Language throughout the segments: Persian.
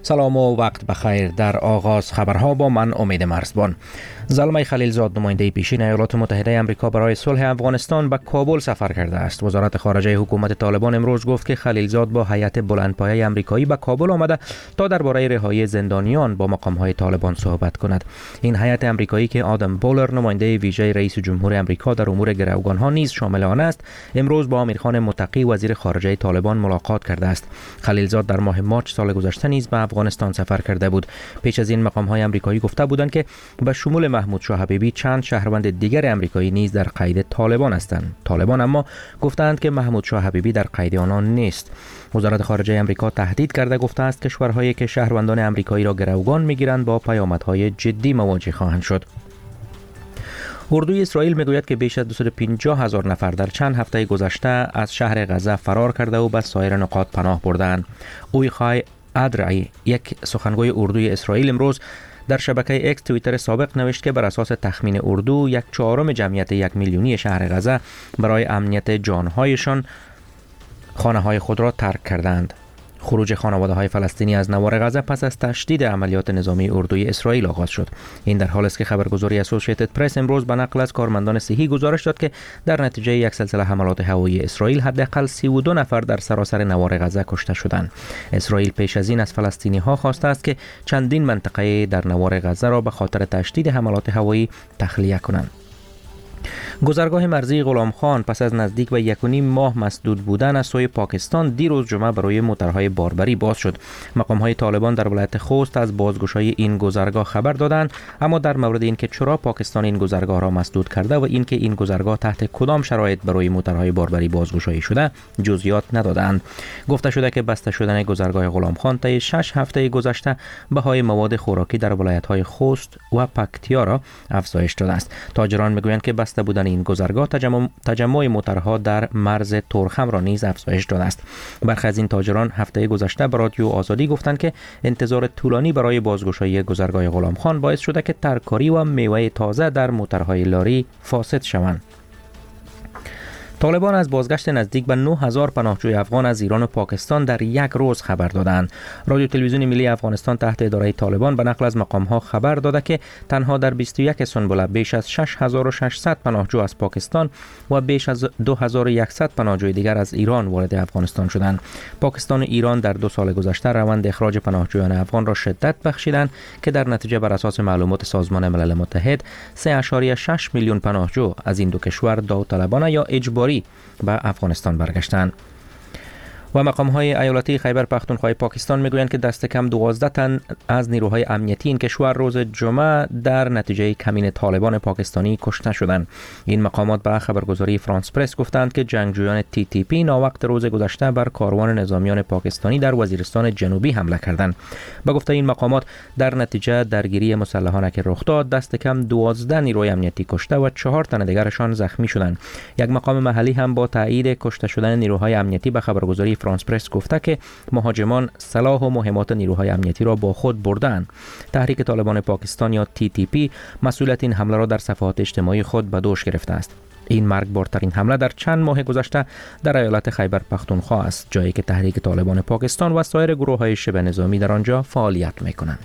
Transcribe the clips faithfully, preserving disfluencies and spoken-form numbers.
سلام و وقت بخیر. در آغاز خبرها با من امید مرزبان. زلمه خلیلزاد نماینده پیشین ایالات متحده آمریکا برای صلح افغانستان به کابل سفر کرده است. وزارت خارجه حکومت طالبان امروز گفت که خلیلزاد با هیئت بلندپایه آمریکایی به کابل آمده تا درباره رهایی زندانیان با مقام‌های طالبان صحبت کند. این هیئت آمریکایی که آدم بولر نماینده ویژه رئیس جمهور آمریکا در امور گروگان‌ها نیز شامل آن است، امروز با امیرخان متقی وزیر خارجه طالبان ملاقات کرده است. خلیلزاد در ماه مارچ سال گذشته نیز به افغانستان سفر کرده بود. پیش از این مقام‌های آمریکایی گفته بودند که به شمول محمود شاه حبیبی چند شهروند دیگر آمریکایی نیز در قید طالبان هستند. طالبان اما گفتند که محمود شاه حبیبی در قید آنان نیست. وزارت خارجه آمریکا تهدید کرده گفته است کشورهایی که شهروندان آمریکایی را گروگان می‌گیرند با پیامدهای جدی مواجه خواهند شد. اردوی اسرائیل میگوید که بیش از دویست و پنجاه هزار نفر در چند هفته گذشته از شهر غزه فرار کرده و به سایر نقاط پناه بردند. اویخای ادرعی، یک سخنگوی اردوی اسرائیل، امروز در شبکه اکس توییتر سابق نوشت که بر اساس تخمین اردو یک چهارم جمعیت یک میلیونی شهر غزه برای امنیت جانهایشان خانه های خود را ترک کردند. خروج خانواده های فلسطینی از نوار غزه پس از تشدید عملیات نظامی اردوی اسرائیل آغاز شد. این در حالی است که خبرگزاری اسوسییتد پرس امروز به نقل از کارمندان صحی گزارش داد که در نتیجه یک سلسله حملات هوایی اسرائیل حداقل سی و دو نفر در سراسر نوار غزه کشته شدند. اسرائیل پیش از این از فلسطینی ها خواسته است که چندین منطقه در نوار غزه را به خاطر تشدید حملات هوایی تخلیه کنند. گذرگاه مرزی غلام خان پس از نزدیک به یک و نیم ماه مسدود بودن از سوی پاکستان دیروز جمعه برای موترهای باربری باز شد. مقام‌های طالبان در ولایت خوست از بازگشایی این گذرگاه خبر دادند، اما در مورد اینکه چرا پاکستان این گذرگاه را مسدود کرده و اینکه این گذرگاه تحت کدام شرایط برای موترهای باربری بازگشایی شده جزئیات ندادند. گفته شده که بسته شدن گذرگاه غلام خان طی شش هفته گذشته بهای مواد خوراکی در ولایت‌های خوست و پکتیا را افزایش داده است. تاجران میگویند که بسته بودن این گذرگاه تجمع, تجمع موترها در مرز تورخم را نیز افزایش داده است. برخی از این تاجران هفته گذشته به رادیو آزادی گفتند که انتظار طولانی برای بازگشایی گذرگاه غلام خان باعث شده که ترکاری و میوه تازه در موترهای لاری فاسد شوند. طالبان از بازگشت نزدیک به نه هزار پناهجوی افغان از ایران و پاکستان در یک روز خبر دادند. رادیو تلویزیون ملی افغانستان تحت اداره طالبان به نقل از مقام‌ها خبر داده که تنها در بیست و یک سنبله بیش از شش هزار و ششصد پناهجو از پاکستان و بیش از دو هزار و صد پناهجوی دیگر از ایران وارد افغانستان شدند. پاکستان و ایران در دو سال گذشته روند اخراج پناهجویان افغان را شدت بخشیدند که در نتیجه بر اساس معلومات سازمان ملل متحد سه ممیز شش میلیون پناهجو از این دو کشور داوطلبانه یا اجباری به افغانستان برگشتند. و مقام‌های ایالتی خیبر پختونخوا پاکستان میگویند که دست کم دوازده تن از نیروهای امنیتی این کشور روز جمعه در نتیجه کمین طالبان پاکستانی کشته شدند. این مقامات به خبرگزاری فرانس پرس گفتند که جنگجویان تی تی پی ناوقت روز گذشته بر کاروان نظامیان پاکستانی در وزیرستان جنوبی حمله کردند. به گفته این مقامات در نتیجه درگیری مسلحانه که رخ داد دست کم دوازده نیروی امنیتی کشته و چهار تن دیگرشان زخمی شدند. یک مقام محلی هم با تایید کشته شدن نیروهای امنیتی به خبرگزاری فرانس پرس گفته که مهاجمان سلاح و مهمات نیروهای امنیتی را با خود بردند. تحریک طالبان پاکستان یا تی تی پی مسئولیت این حمله را در صفحات اجتماعی خود به دوش گرفته است. این مرگبارترین حمله در چند ماه گذشته در ایالت خیبر پختونخوا است، جایی که تحریک طالبان پاکستان و سایر گروه‌های شبه نظامی در آنجا فعالیت می‌کنند.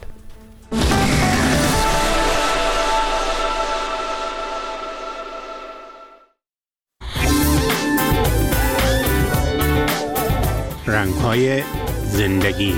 رنگ‌های زندگی.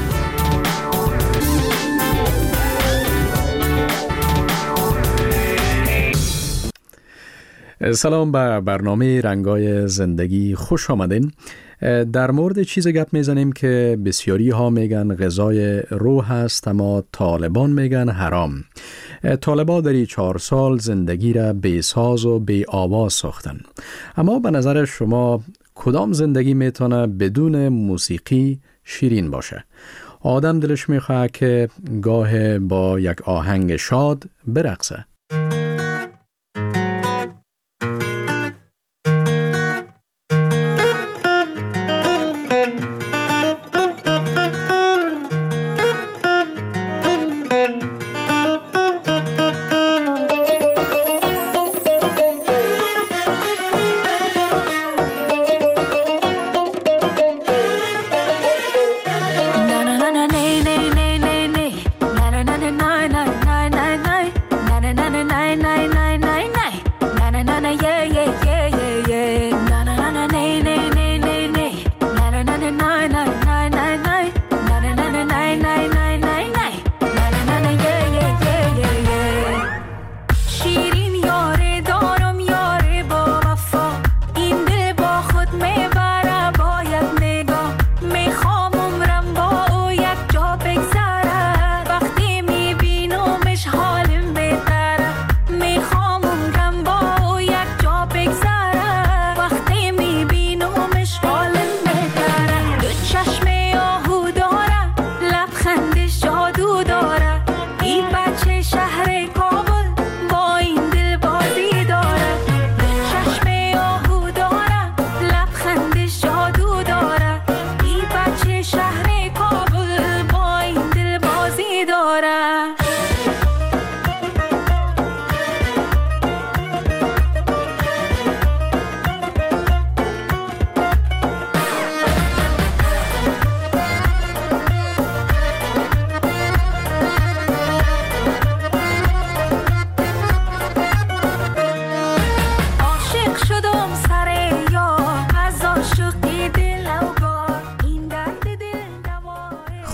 سلام به برنامه رنگ‌های زندگی، خوش آمدین. در مورد چیز گپ میزنیم که بسیاری ها میگن غذای روح است اما طالبان میگن حرام. طالبان در این چهار سال زندگی را بی ساز و بی آواز ساختن. اما به نظر شما کدام زندگی میتونه بدون موسیقی شیرین باشه؟ آدم دلش میخواه که گاه با یک آهنگ شاد برقصه. Na na na na, nay nay nay nay.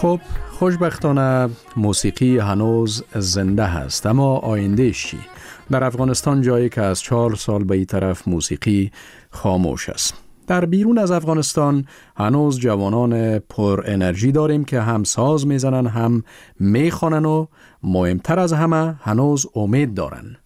خب خوشبختانه موسیقی هنوز زنده هست، اما آیندهش چی؟ در افغانستان جایی که از چهار سال به این طرف موسیقی خاموش است. در بیرون از افغانستان هنوز جوانان پر انرژی داریم که هم ساز میزنن هم میخوانن و مهمتر از همه هنوز امید دارن.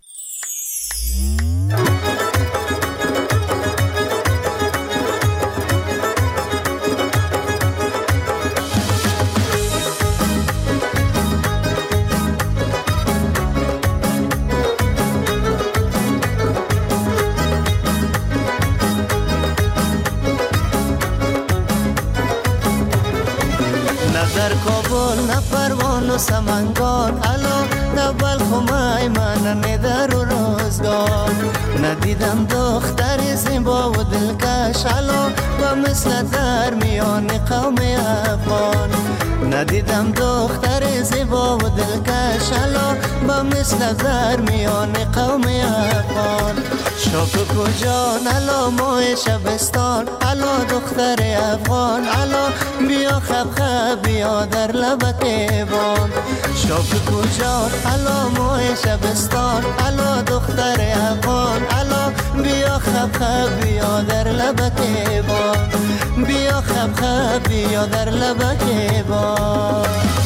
در کابل نه پروان و سمنگان، الو نه بلخ و میمن نه در و روزگار. ندیدم دختر زیبا و دلکش، الو و مثل در میان قوم افغان. ندیدم دختر زیبا و دلکش، الو و مثل در میان قوم افغان. شوق کجان الو ماه شبستان، الو دختر افغان، الو بیا خب خب بیا در لبک بان. شوق کجان الو ماه شبستان، الو دختر افغان، الو بیا خب خب بیا در لبک بان. بیا خب خب بیا در لبک بان.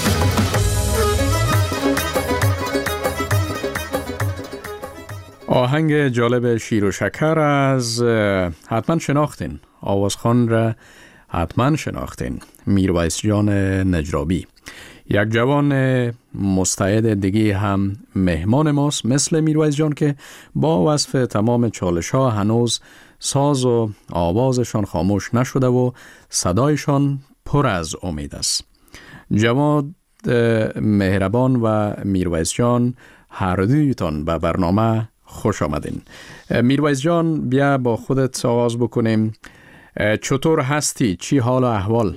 آهنگ جالب شیر و شکر از حتما شناختین، آوازخوان را حتما شناختین، میرویس جان نجرابی. یک جوان مستعد دیگه هم مهمان ماست مثل میرویس جان که با وصف تمام چالش ها هنوز ساز و آوازشان خاموش نشده و صدایشان پر از امید است. جواد مهربان و میرویس جان هر دویتان به برنامه خوش آمدین. میرویس جان بیا با خودت آغاز بکنیم. چطور هستی؟ چی حال و احوال؟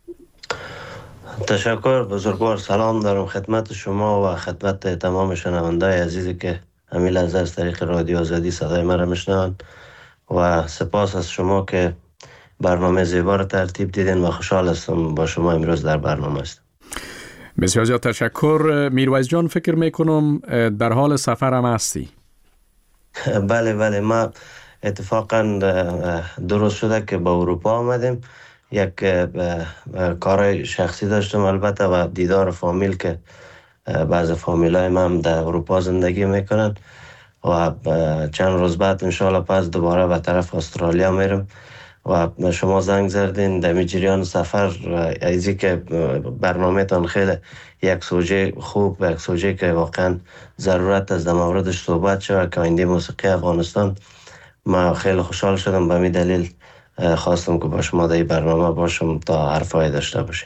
تشکر بزرگوار. سلام دارم خدمت شما و خدمت تمام شنوندای عزیزی که همین لحظه از طریق رادیو آزادی صدای مرا میشنوند و سپاس از شما که برنامه زیبا را ترتیب دیدین و خوشحال هستم با شما امروز در برنامه هستم. بسیار زیاد تشکر. میرویس جان فکر میکنم در حال سفر هم هستی. بله بله، ما اتفاقا درست شده که با اروپا آمدیم. یک کار شخصی داشتم البته و دیدار فامیل که بعض فامیل های من هم در اروپا زندگی میکنن و چند روز بعد انشاءالله پس دوباره به طرف استرالیا میرم و شما زنگ زدین در جریان سفر ایزی که برنامه تان خیلی یک سوژه خوب، یک سوژه که واقعا ضرورت از در موردش صحبت شود که آینده موسیقی افغانستان. ما خیلی خوشحال شدم، به همین دلیل خواستم که با شما در این برنامه باشم تا حرفای داشته باشیم.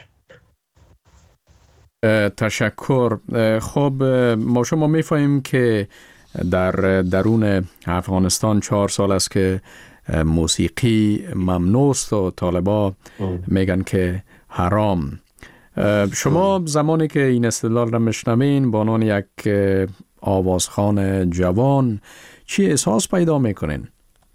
تشکر. خب ما شما میفهمیم که در درون افغانستان چهار سال است که موسیقی ممنوع است و طالبا میگن که حرام. شما زمانی که این استدلال را میشنوین با عنوان یک آوازخوان جوان چی احساس پیدا میکنین؟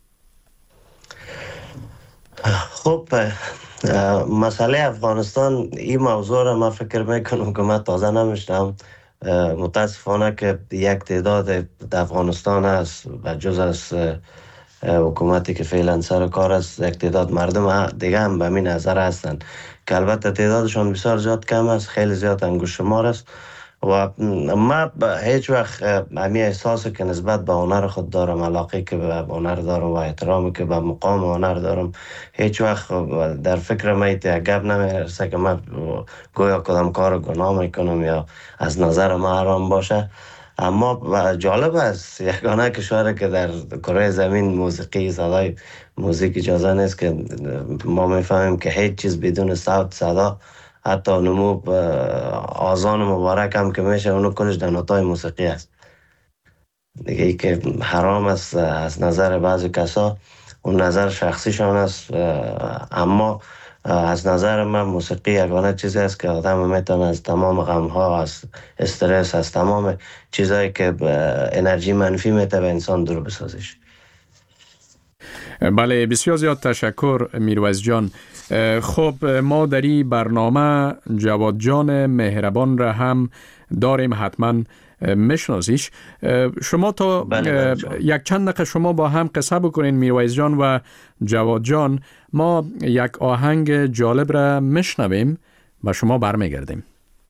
خب مسئله افغانستان این موضوع را من فکر میکنم که من تازه نمیشنم. متاسفانه که یک تعداد در افغانستان است و جز از حکومتی که فعلا سر کار است، یک تعداد مردم دیگه هم به همین نظر هستند که البته تعدادشان بسیار زیاد کم است، خیلی زیاد انگشت شمار است و من هیچ وقت همین احساسی که نسبت به هنر خود دارم، علاقه که به هنر دارم و احترامی که به مقام هنر دارم، هیچ وقت در فکر من یک گپ نمیرسه که من گویا کدام کار گناه میکنم یا از نظر من حرام باشه. اما جالب است یگانه کشوری که در کره زمین موسیقی صدای موزیک اجازه نیست که ما میفهمیم که هیچ چیز بدون صوت صدا، حتی نمو آذان مبارک هم که میشه اونو کلش در نوتای موسیقی است دیگه. ای که حرام است از نظر بعضی کسا، اون نظر شخصیشان است، اما از نظر من موسیقی یگانه چیزی است که آدم میتونه از تمام غمها، از استرس، از تمام چیزایی که انرژی منفی میتونه به انسان دور بسازش. بله، بسیار زیاد تشکر میرویس جان. خب ما در این برنامه جواد جان مهربان را هم داریم، حتما میشناسیش. شما تا بله یک چند دقیقه شما با هم قصه بکنین میرویس جان و جواد جان، ما یک آهنگ جالب را میشنویم و شما برمیگردیم.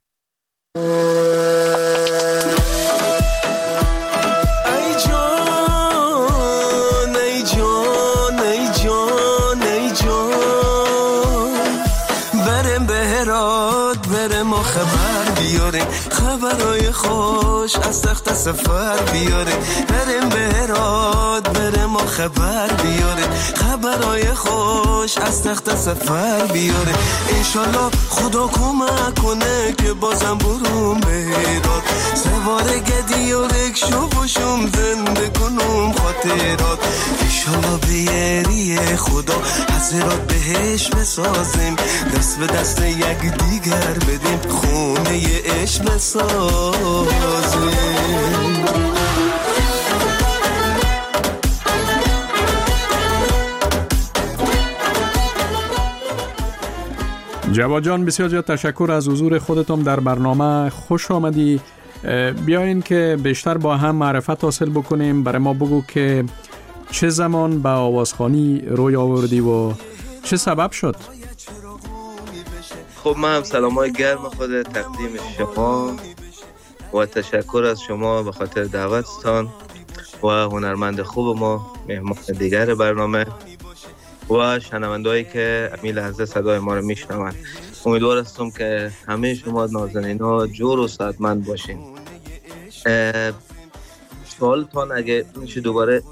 خبرای خوش از تخت سفر بیاره، بریم به هرات بریم و خبر بیاره، خبرای خوش از تخت سفر بیاره. انشالله خدا کمک کنه که بازم بروم به هرات، سوار گدی و رکشو باشم زنده کنم خاطرات. انشالله بیاری خدا حضرات بهش بسازیم، دست به دست یک دیگر بدیم، خونه عشق بسازیم. جواد جان بسیار زیاد تشکر از حضور خودتون در برنامه، خوش آمدی. بیاین که بیشتر با هم معرفت حاصل بکنیم. برای ما بگو که چه زمان به آوازخوانی روی آوردی و چه سبب شد؟ خب من هم سلامای گرم خود تقدیم شما و تشکر از شما به خاطر دعوتتان و هنرمند خوب ما، مهمان دیگر برنامه و شنوندهایی که امی لحظه صدای ما رو میشنوند. امیدوار هستم که همه شما نازنینا جور و سعادتمند باشین. سوالتان اگه میشه دوباره.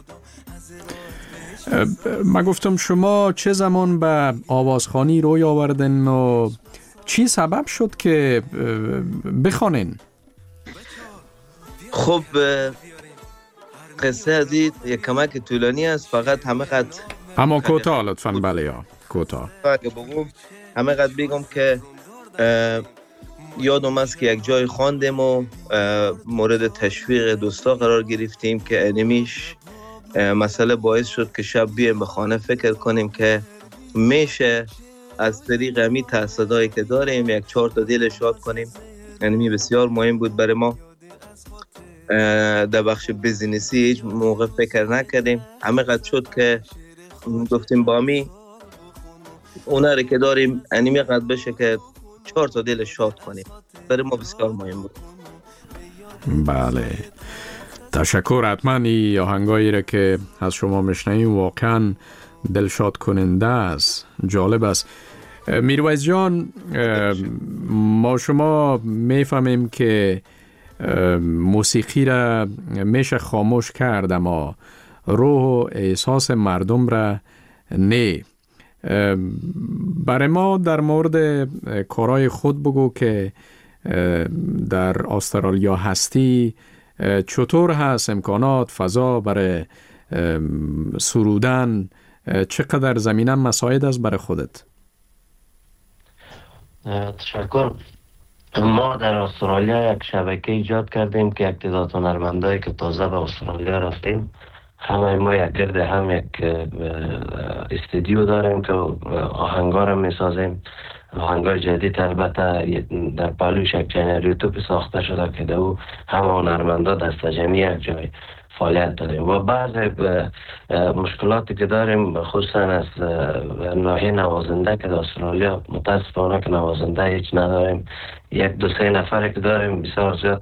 من گفتم شما چه زمان به آوازخوانی روی آوردن و چی سبب شد که بخوانین؟ خب قصه از این یک کمک طولانی است، فقط همه قد اما کوتاه لطفاً. بله یا کوتاه اگه بگم همه قد بگم که یادم است که یک جای خواندیم و مورد تشویق دوستا قرار گرفتیم که انیمیش مسئله باعث شد که شب بیایم به خانه فکر کنیم که میشه از طریق امی تأسیساتی که داریم یک چهار تا دل شاد کنیم. انیمی بسیار مهم بود برای ما. در بخش بیزینسی هیچ موقع فکر نکردیم، همه قد شد که گفتیم با می اونره که داریم انیمی قد بشه که چهار تا دل شاد کنیم. برای ما بسیار مهم بود. بله تشکر. حتما این آهنگایی را که از شما میشنویم واقعا دلشاد کننده است، جالب است. میرویس جان، ما شما میفهمیم که موسیقی را میشه خاموش کرد اما روح و احساس مردم را نه. برای ما در مورد کارهای خود بگو که در استرالیا هستی، چطور هست امکانات فضا برای سرودن؟ چقدر زمینه مساعد است برای خودت؟ تشکر. ما در استرالیا یک شبکه ایجاد کردیم که یک تعداد هنرمندایی که تازه به استرالیا رفتیم، همه ما یک گرد هم یک استودیو داریم که آهنگا رو میسازیم. آهنگای جدید البته در پالوش یک چنل یوتیوب ساخته شده که دو همه هنرمندا دست جمعی یک جای فعالیت داریم و بعض مشکلاتی که داریم خصوصا از ناحیه نوازنده که در استرالیا متاسفانه که نوازنده هیچ نداریم. یک دو سه نفره که داریم بسیار زیاد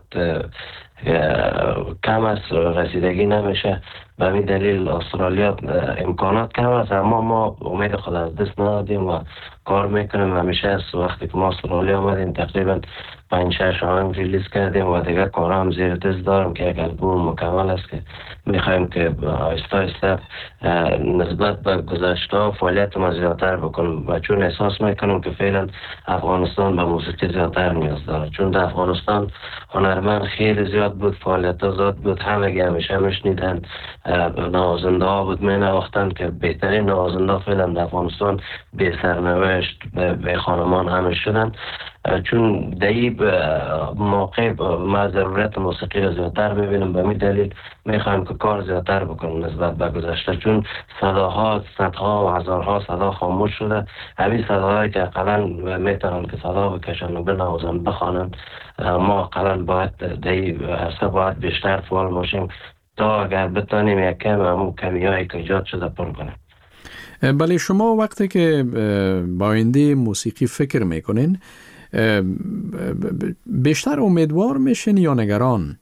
کم است، رسیدگی نمیشه. به این دلیل استرالیا امکانات کم است، اما ما امید خود از دست ندادیم و کار میکنیم. همیشه از وقتی که ما استرالیا آمدیم تقریبا پنج شش آهنگ ریلیز کردیم و دیگه کار هم زیر دست دارم که یک البوم مکمل است که میخوایم که آهسته آهسته نسبت به گذشته ها فعالیت ما زیادتر بکنم و چون احساس میکنم که فعلا افغانستان به موسیقی زیادتر نیاز داره، چون در افغانستان هنرمند خیلی زیاد بود، فعالیت ها زیاد بود، همگی همیشه میشنیدن، نوازنده ها بود می نواختن که بهترین نوازنده فعلا در افغانستان به سرنوشت به خانمان همه شدن. چون در این موقع ما ضرورت موسیقی را زیادتر ببینیم. به همین دلیل میخوایم که کار زیادتر بکنیم نسبت به گذشته، چون صداها صدها و هزارها صدا خاموش شده. همین صداهایی که اقلا میتونن که صدا بکشن و بنوازن بخوانن، ما اقلا باید در این عرصه باید بیشتر فعال باشیم تا اگر بتانیم یک کم همون کمی هایی که ایجاد شده پر کنیم. بله، شما وقتی که با آینده موسیقی فکر میکنین بیشتر امیدوار میشین یا نگران؟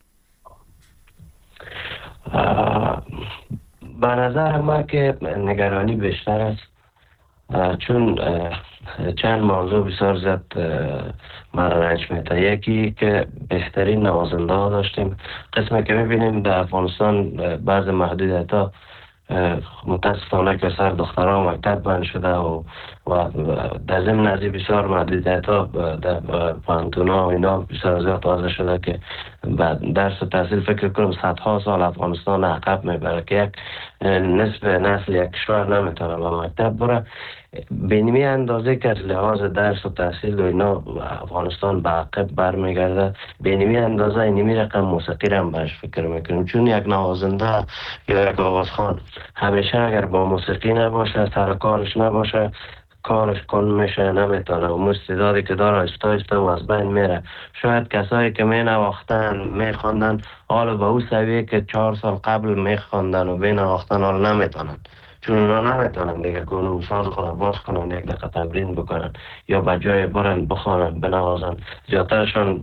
به نظر ما که نگرانی بیشتر است، چون چند موضوع بسیار زیاد مرا رنج میده. یکی که بهترین نوازنده ها داشتیم. قسمی که میبینیم در افغانستان بعض محدودیت ها متاسفانه که سر دختران مکتب بند شده و و در ضمن از بسیار محدودیت ها در پانتون ها و اینا بسیار زیاد تازه شده که درس و تحصیل فکر کنم صدها سال افغانستان عقب میبره که یک نصف نسل یک کشور نمیتونه به مکتب بره. به نیمی اندازه که لحاظ درس و تحصیل و اینا افغانستان به عقب برمیگرده، به نیمی اندازه نیمی رقم موسیقی را هم بهش فکر میکنیم. چون یک نوازنده یا یک آوازخوان همیشه اگر با موسیقی نباشه، سر کارش نباشه، کارش کن میشه، نمیتونه و استعدادی که داره استا استا و از بین میره. شاید کسایی که می نواختن می خواندن حالا به او سویه که چهار سال قبل می خواندن و بی نواختن حالا نمیتونن، چون اونا نمیتونن دیگه گونه ساز خود باز کنن، یک دقیقه تمرین بکنن یا به جای برن بخوانن بنوازن. زیادترشان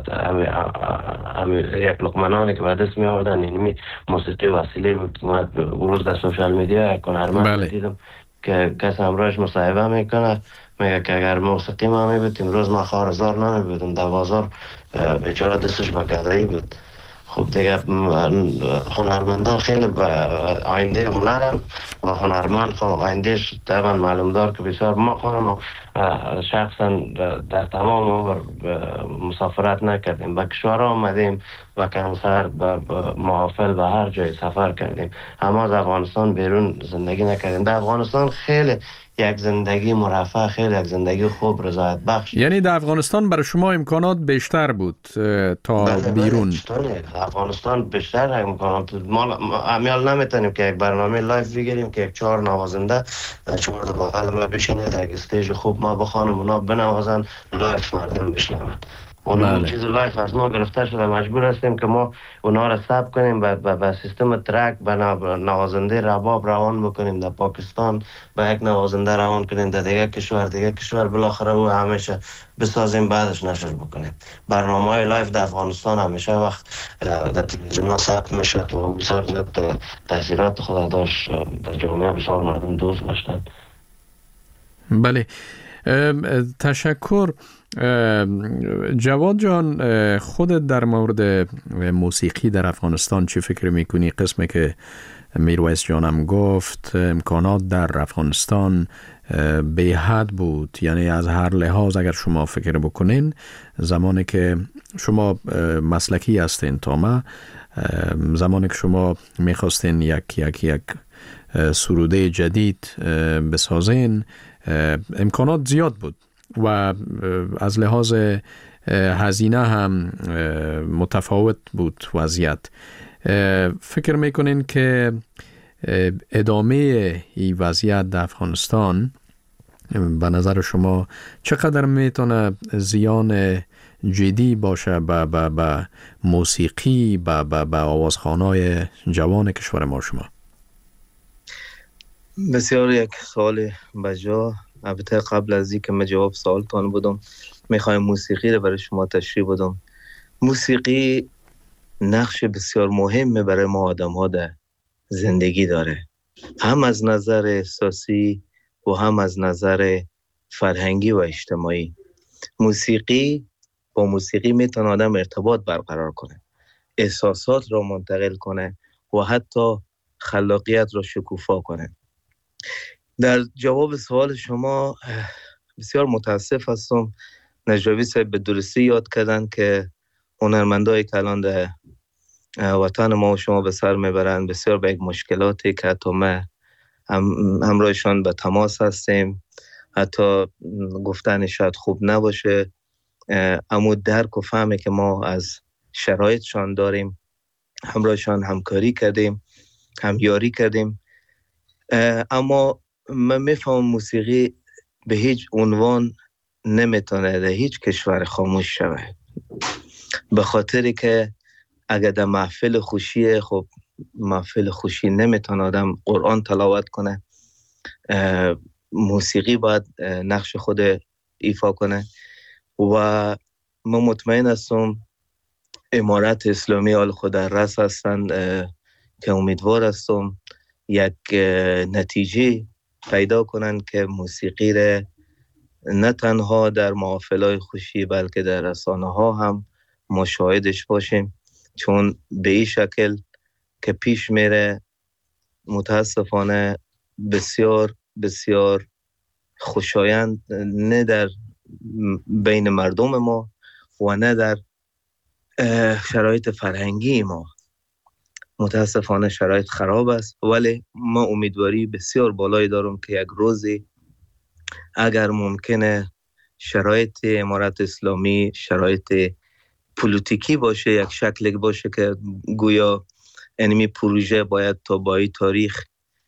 یک لقمنانی که به دست می آوردن اینمی موسیقی وسیله بود. روز در سوشال میدیا یک هنرمند دیدم که کسی همراهش مصاحبه میکنه، میگه که اگر موسیقی ما میبودیم روز ما خارزار نمیبودیم، در بازار بیچاره دستش بکدهی بود. خب دیگه هنرمندان خیلی آینده هنرم و هنرمند خب آیندهش طبعا معلوم دار که بسیار ما خودم شخصا در تمام عمر مسافرت نکردیم، به کشور آمدیم و کنسر به محافل به هر جای سفر کردیم، اما از افغانستان بیرون زندگی نکردیم. در افغانستان خیلی یک زندگی مرفه، خیلی یک زندگی خوب رضایت بخش. یعنی در افغانستان برای شما امکانات بیشتر بود تا بله بیرون؟ بله افغانستان بیشتر امکانات. ما امیال نمیتونیم که یک برنامه لایف بگیریم که یک چهار نوازنده چهار تا بغل ما بشینه در یک استیج خوب ما بخوانیم، اونا بنوازن، لایف مردم بشنون. اون چیز لایف از ما گرفته شده، مجبور هستیم که ما اونا را ثبت کنیم و به سیستم ترک به نوازنده رباب روان بکنیم در پاکستان، به یک نوازنده روان کنیم در دیگه کشور دیگه کشور، بالاخره او همیشه بسازیم بعدش نشر بکنیم. برنامه‌های لایف در افغانستان همیشه وقت در تلویزیون ثبت میشه و بسیار زیاد تاثیرات خود داشت در جامعه، بسیار مردم دوست داشتن. بله، تشکر. جواد جان، خودت در مورد موسیقی در افغانستان چی فکر میکنی؟ قسمی که میرویس جانم گفت امکانات در افغانستان به حد بود، یعنی از هر لحاظ اگر شما فکر بکنین زمانی که شما مسلکی هستین تا ما، زمانی که شما میخواستین یک یک یک سروده جدید بسازین امکانات زیاد بود و از لحاظ هزینه هم متفاوت بود وضعیت. فکر میکنین که ادامه این وضعیت در افغانستان به نظر شما چقدر میتونه زیان جدی باشه به با با موسیقی، به با با آوازخوانای جوان کشور ما شما؟ بسیار یک سوال بجا. البته قبل از اینکه من جواب سوالتان بدم میخوایم موسیقی رو برای شما تشریح بدم. موسیقی نقش بسیار مهمی برای ما آدم ها در زندگی داره، هم از نظر احساسی و هم از نظر فرهنگی و اجتماعی. موسیقی با موسیقی میتونه آدم ارتباط برقرار کنه، احساسات رو منتقل کنه و حتی خلاقیت رو شکوفا کنه. در جواب سوال شما بسیار متاسف هستم، نجابی صاحب به درستی یاد کردن که هنرمندایی که الان در وطن ما و شما به سر میبرن بسیار به یک مشکلاتی که حتی ما هم همراهشان به تماس هستیم، حتی گفتن شاید خوب نباشه اما درک و فهمی که ما از شرایطشان داریم، همراهشان همکاری کردیم، همیاری کردیم. اما من میفهم موسیقی به هیچ عنوان نمیتونه در هیچ کشور خاموش شود، به خاطری که اگر در محفل خوشی، خب محفل خوشی نمیتونه آدم قرآن تلاوت کنه، موسیقی باید نقش خود ایفا کنه. و من مطمئن هستم امارت اسلامی آل خود در رس هستند که امیدوار هستم یک نتیجه پیدا کنن که موسیقی را نه تنها در محافلهای خوشی بلکه در رسانه ها هم مشاهدش باشیم، چون به این شکل که پیش میره متاسفانه بسیار بسیار خوشایند نه در بین مردم ما و نه در شرایط فرهنگی ما. متاسفانه شرایط خراب است، ولی ما امیدواری بسیار بالایی دارم که یک روزی اگر ممکنه شرایط امارت اسلامی شرایط پولیتیکی باشه، یک شکلی باشه که گویا انمی پروژه باید تا بای تاریخ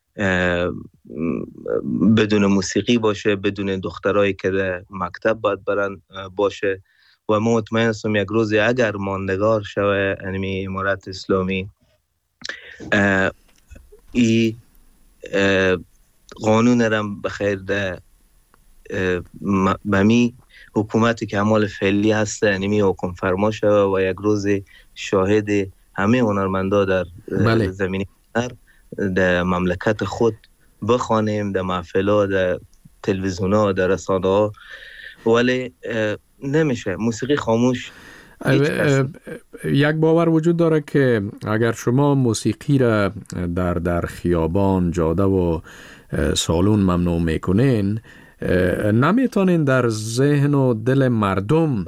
بدون موسیقی باشه، بدون دخترایی که در مکتب باید برن باشه. و ما مطمئن هستم یک روزی اگر ماندگار شوه انمی امارت اسلامی ای قانون رم بخیر ده بمی حکومتی که عمال فعلی هست انمی حکم فرما شوه و یک روزی شاهد همه هنرمندا در بله. زمینی در مملکت خود بخوانیم، در محفل‌ها، در تلویزیون‌ها، در رسانه‌ها. ولی نمیشه موسیقی خاموش. یک باور وجود داره که اگر شما موسیقی را در در خیابان، جاده و سالن ممنوع میکنین، نمیتونین در ذهن و دل مردم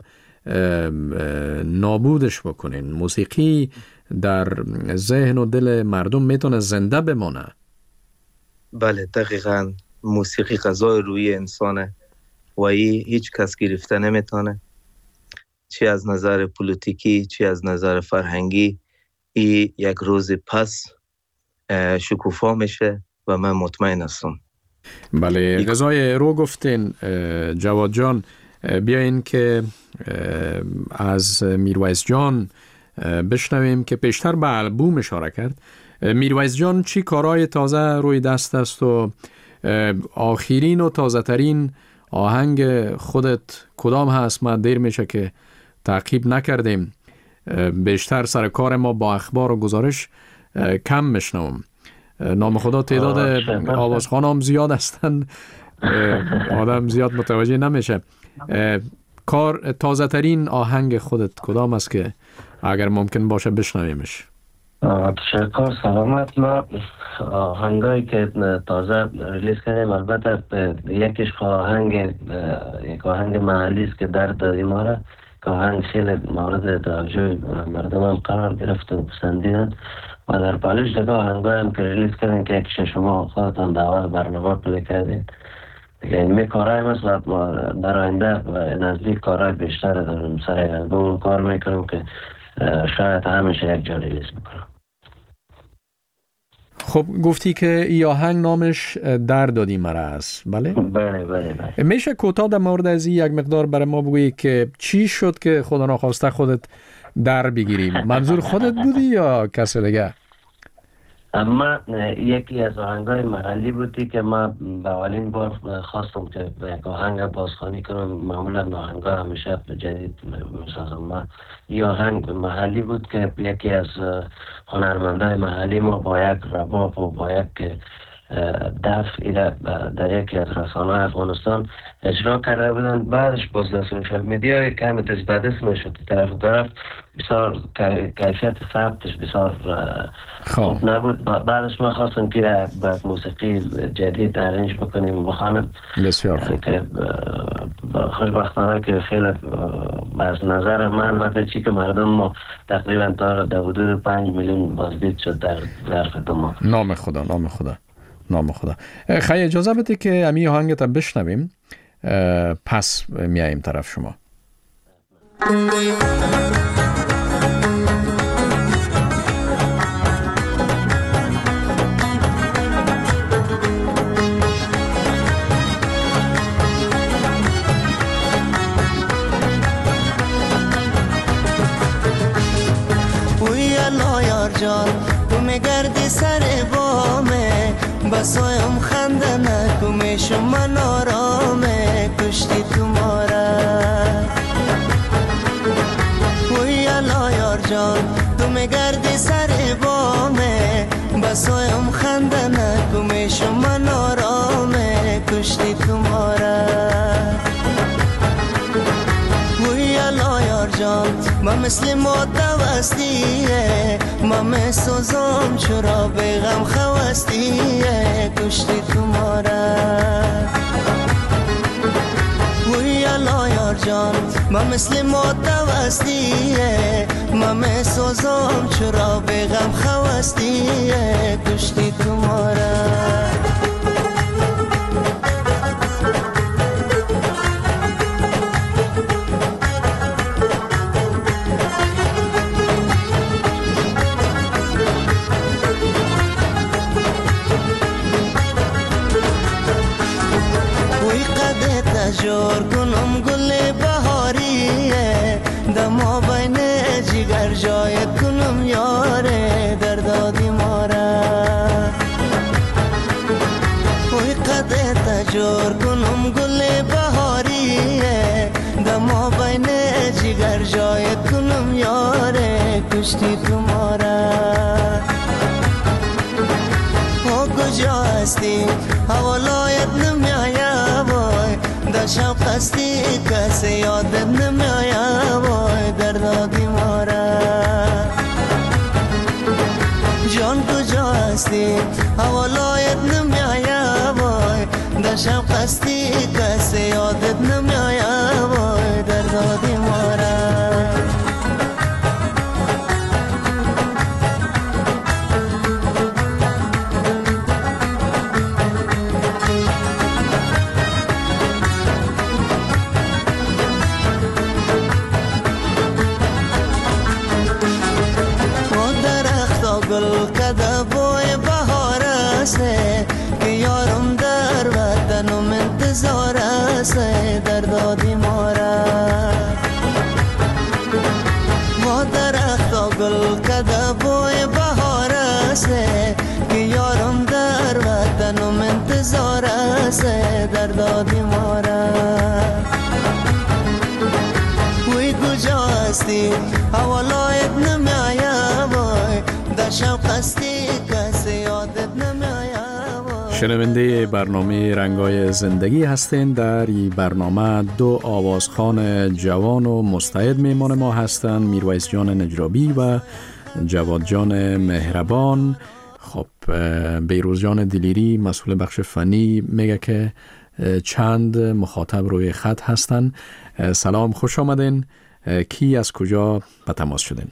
نابودش بکنین. موسیقی در ذهن و دل مردم میتونه زنده بمانه. بله دقیقاً، موسیقی غذای روی انسانه و ای هیچ کس گرفته نمیتونه، چی از نظر پولیتیکی چی از نظر فرهنگی. ای یک روز پس شکوفا میشه و من مطمئن هستم. بله غذای رو گفتین جواد جان. بیاین که از میرویس جان بشنویم که پیشتر به البوم اشاره کرد. میرویس جان چی کارهای تازه روی دست است و آخرین و تازه ترین آهنگ خودت کدام هست؟ من دیر میشه که تعقیب نکردیم، بیشتر سر کار ما با اخبار و گزارش کم میشنوم. نام خدا تعداد آوازخوان هم زیاد هستن، آدم زیاد متوجه نمیشه. کار تازه ترین آهنگ خودت کدام است که اگر ممکن باشه بشنویمش؟ تشکر، سلامت. ما آهنگایی که تازه ریلیز کردیم البته یکیش آهنگ یک آهنگ محلی است که درد دادی ما را، که آهنگ خیلی مورد توجه مردم هم قرار گرفت و پسندیدن و در پالش دیگه آهنگایی هم که ریلیز کردیم که یکیش شما خودتان دعوت برنامه پیدا کردین. یعنی می کارهای مثل در آینده و نزدیک کارهای بیشتر داریم سر البوم کار میکنم که شاید همیشه یک جا ریلیز میکنم. خب گفتی که ای آهنگ نامش درد دادی مرا است، بله؟ بله بله بله. میشه کوتاه در مورد از این یک مقدار برای ما بگویی که چی شد که خدا ناخواسته خودت در بگیری؟ منظور خودت بودی یا کسی دیگه؟ اما یکی از آهنگای محلی بودی که ما به اولین بار خواستم که یک آهنگ بازخوانی کنم. معمولا آهنگا همیشه جدید میسازم. ما این آهنگ محلی بود که یکی از هنرمندای محلی ما با یک رباب و با یک دف در یکی از رسانه‌های افغانستان اجرا کرده بودن. بعدش باز در سوشال میدیا کمی تجدید میشد، طرف طرف بسیار کیفیت ثبتش بسیار خوب نبود. بعدش ما خواستم که با موسیقی جدید ارنج بکنیم و بخوانم. بسیار خوب. که خوشبختانه که خیلی از نظر من وقتی چی که مردم ما تقریبا تا حدود پنج میلیون بازدید شد در ظرف دو ماه. نام خدا، نام خدا، نام خدا. خیلی اجازه بده که امی آهنگت بشنویم، پس میاییم طرف شما. جان تو میگردی سر بامه بسایم خنده نکمیشم من آرامه کشتی تو ماره وی الا یار جان تو میگردی سر بامه بسایم خنده نکمیشم من آرامه کشتی تو ماره وی الا یار جان ما مثل متوستیه ما مسوزم چرا بیغم خوستیه کشتی تو ماره وی الا یار جان ما مثل متوستیه ما مسوزم چرا بیغم خوستیه کشتی تو ماره جور کنم گل بهاریه دما بین جگر جای کنم یاره در دادی ماره وی قده تجور کنم گل بهاریه دما بین جگر جای کنم یاره کشتی تو ماره او کجا هستی حوالایت نمیایه بای داشم قصدی کسی یادت نمیایه وای در دادی ماره جان کجا هستی حوالایت نمیایه وای داشم قصدی کسی یادت نمیایه وای در دادی ماره گل کده بوی بهار است که یارم در وطنم انتظار است در دادی ماره ما درختا گل کده بوی بهار است که یارم در وطنم انتظار است در دادی ماره وی کجا هستی حوالایت نمیایه وای داشم قصدی کسی یادت نمیایه. شنونده برنامه رنگای زندگی هستین. در این برنامه دو آوازخوان جوان و مستعد میمان ما هستند، میرویس جان نجرابی و جواد جان مهربان. خب بیروز جان دلیری مسئول بخش فنی میگه که چند مخاطب روی خط هستن. سلام، خوش آمدین. کی از کجا به تماس شدین؟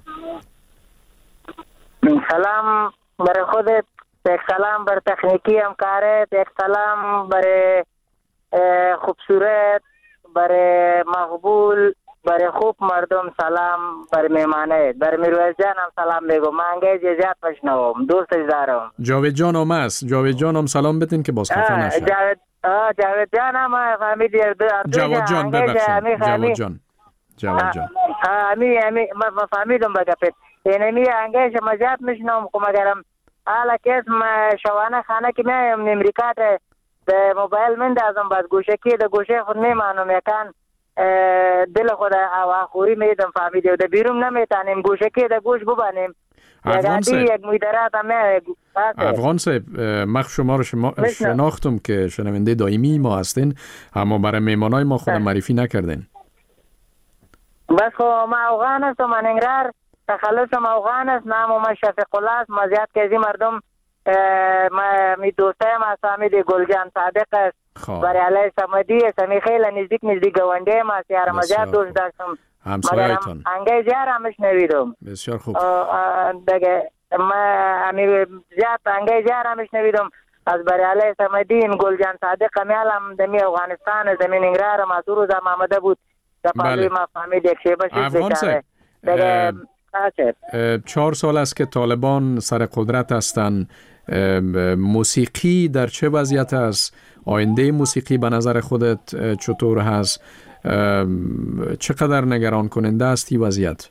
سلام برای خودت، یک سلام بر تکنیکی همکارت، یک سلام برای خوبصورت، برای مقبول، برای خوب مردم سلام، برای میمانه، برای میرویس جانم سلام بگو. من انگه جزیات پشنوم، دوستش دارم. جاوید جانم است. جاوید جانم سلام بتین که باز خفه نشه. جاوید آه جاوید جانم فهمید جواد جان ببخشید. جواد جان جواد جان امی امی ما فهمیدم بگپت اینمی انگه شما جات میشنم که مگرم حالا که ما شوانه خانه که میایم امریکا ته به موبایل مندازم بعد گوشه کی د گوشه خود میمانم یکان دل خود او خوری میدم فهمیدم د بیرون نمیتانیم گوشه کی د گوش ببانیم. افغان صاحب یک مدیرات همه افغان صاحب من شما رو شما شناختم که شنونده دائمی ما هستین، اما برای میمانای ما خود معرفی نکردین. بس خو ما افغان هستم، من انگرار تخلصم افغان است، نام ما شفیق الله است. ما زیاد که از مردم ما می دوستایم از حمید گلجان صادق است، برای علی صمدی است، می خیلی نزدیک نزدیک گونده ما سیاره ما زیاد دوست داشتم. همسایتون انگه زیاد همش نویدم. بسیار خوب. دیگه ما امی زیاد انگه زیاد همش نویدم از برای علی صمدی گلجان صادق میالم دمی افغانستان زمین انگرار ما دو روز آمده بود در پالوی ما فهمید یک شیبه شد بیچاره دیگه. چهار سال است که طالبان سر قدرت هستند. موسیقی در چه وضعیت است؟ آینده موسیقی به نظر خودت چطور هست؟ چقدر نگران کننده است این وضعیت؟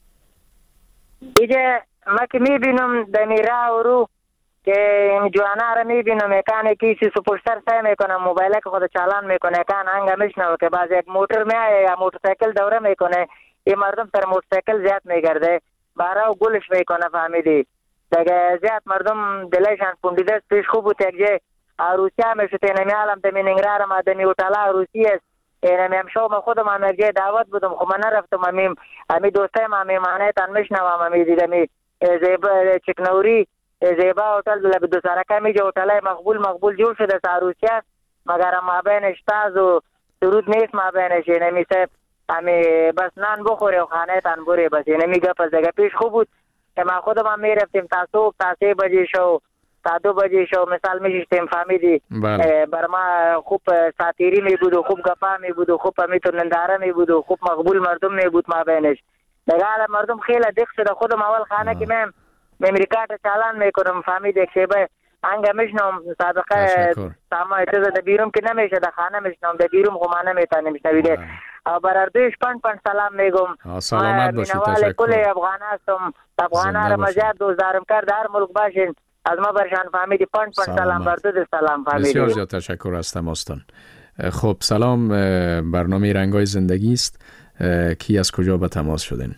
دیگه ما که میبینم دمی راه و رو که جوانا را میبینم یکان کسی سپوستر سای میکنه، موبایل که خود چالان میکنه، یکان هنگا میشنو که بعض یک موتر میایه یا موتورسایکل دوره میکنه، این مردم سر موتورسایکل زیاد میگرده بارا و گلش میکنه فهمیدی. دیگه زیاد مردم دلشان پوندیده است. پیش خوب بود یک جه عروسی هم شد اینمی عالم دمی نگرار هم دمی اوتالا عروسی است، اینمی هم شو من خودم هم یک جه دعوت بودم خب من نرفتم. همیم همی دوسته هم همی معنی تن میشنوم همی دیدمی زیبا چکنوری زیبا هوتل لب دو سرکه میجه هوتلای مقبول مقبول جور شده است عروسی است، مگر ما بینش تاز و درود نیست ما بینش. اینمی سه همی بس نان بخوری و خانه تن بوری بس اینمی گپ از دیگه پیش خوب بود که ما خودم هم میرفتیم تا صبح تا سه بجه شو تا دو بجه شو مثال میشتیم فهمیدی. بر ما خوب ساتیری می بود و خوب گپا می بود و خوب همیتون ننداره می بود و خوب مقبول مردم می بود ما بینش. دیگه مردم خیلی دق شده. خودم اول خانه که میم ممریکا تا چالان میکنم فهمید یک شیبه انگا میشنم صادقه ساما اتزا ده بیروم که نمیشه ده خانه میشنم ده بیروم خمانه میتانه میشنویده او براردویش پنج پنج سلام میگم. سلامت باشید. مینوال کل افغان هستم. افغان ها را مزید دوزدارم کرد هر ملک باشین از ما برشان فهمیدی پنج پنج سلام بر دو سلام فهمیدی. بسیار زیاد تشکر از تماستان. خب سلام، برنامه رنگای زندگی است. کی از کجا به تماس شدین؟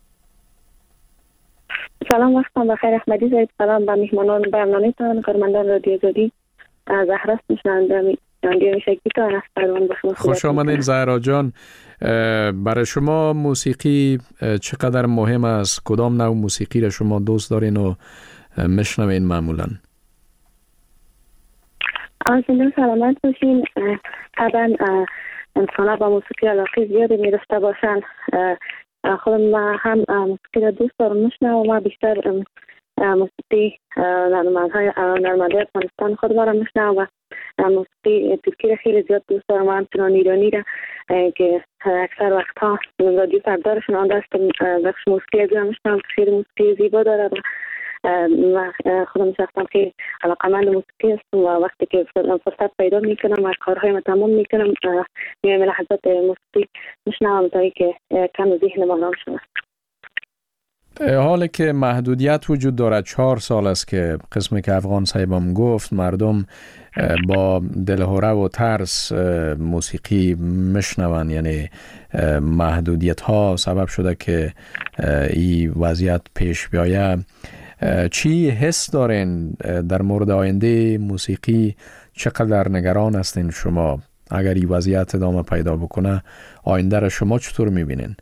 سلام وقتم بخیر احمدی زید. سلام به میهمانان برنامه تان کارمندان رادیو آزادی. زهرا میشنونده رادیو شکی تان است. پروان بخیر. خوش آمدین زهرا جان. برای شما موسیقی چقدر مهم است؟ کدام نوع موسیقی را شما دوست دارین و میشنوین معمولا؟ آزادی سلامت باشین. طبعا انسان با موسیقی علاقه زیادی میرفته باشن. خودم ما هم موسیقی را دوست دارم میشنوم و ما بیشتر موسیقی نرمندهای نرمنده افغانستان خود را میشنوم و موسیقی ترکی را خیلی زیاد دوست دارم و همچنان ایرانی را که اکثر وقتها رادیو سردارشون آن دست بخش موسیقی از میشنوم. خیلی موسیقی زیبا داره و و خودم شخصا که علاقمند موسیقی هستم و وقتی که فرصت پیدا میکنم و کارهایم تمام میکنم میایم لحظات موسیقی میشنوم تا اینکه کم ذهن ما آرام شود. حالی که محدودیت وجود دارد، چهار سال است که قسمی که افغان صاحبم گفت مردم با دلهوره و ترس موسیقی میشنون، یعنی محدودیت ها سبب شده که این وضعیت پیش بیاید. چی حس دارین در مورد آینده موسیقی؟ چقدر نگران هستین شما اگر این وضعیت ادامه پیدا بکنه؟ آینده را شما چطور میبینین؟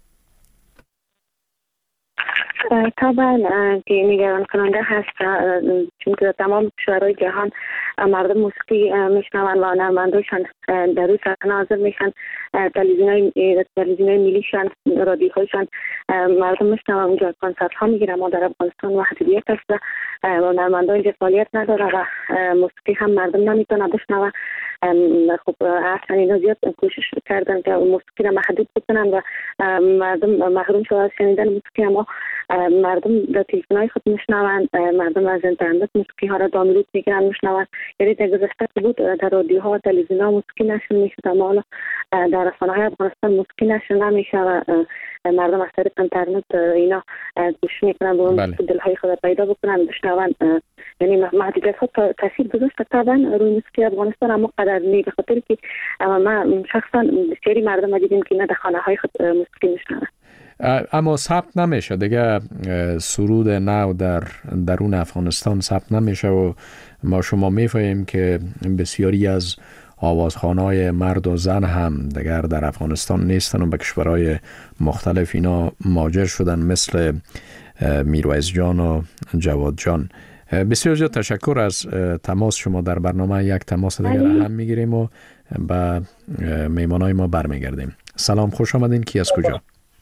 طبعا که نگران کننده هست، چون که تمام کشورهای جهان مردم موسیقی میشنون و نرمندهایشان در روی صحنه حاضر میشن. تلویزیونهای تلویزیونهای ملیشان، رادیوهایشان مردم میشنون، اونجا کنسرت ها میگیرن. ما در افغانستان محدودیت هست و نرمنده اینجا فعالیت نداره و موسیقی هم مردم نمیتونه بشنوه. خب اصلا اینا زیاد کوشش کردن که موسیقی را محدود بکنن و مردم محروم شده از شنیدن موسیقی، اما مردم در تلفن‌های خود میشنوند. مردم از اینترنت موسیقی ها را دانلود میکنن میشنوند. یعنی در گذشته بود در رادیوها و تلویزیون‌ها موسیقی نشر میشد، اما حالا در رسانه‌های افغانستان موسیقی نشر نمیشه و مردم از طریق اینترنت اینا کوشش میکنن به اون دلهای خود پیدا بکنن بشنوند. یعنی محدودیت ها تاثیر گذاشته طبعا روی موسیقی افغانستان، اما قدر نی، به خاطر که ما شخصا بسیاری مردم دیدیم که نه در خانه‌های خود موسیقی میشنوند. اما ثبت نمیشه دیگه، سرود نو در درون افغانستان ثبت نمیشه و ما شما میفهمیم که بسیاری از آوازخوان‌های مرد و زن هم دیگر در افغانستان نیستن و به کشورهای مختلف اینا مهاجر شدن، مثل میرویس جان و جواد جان. بسیار زیاد تشکر از تماس شما در برنامه. یک تماس دیگر هم میگیریم و به میمانای ما برمیگردیم. سلام، خوش آمدین. کی از کجا؟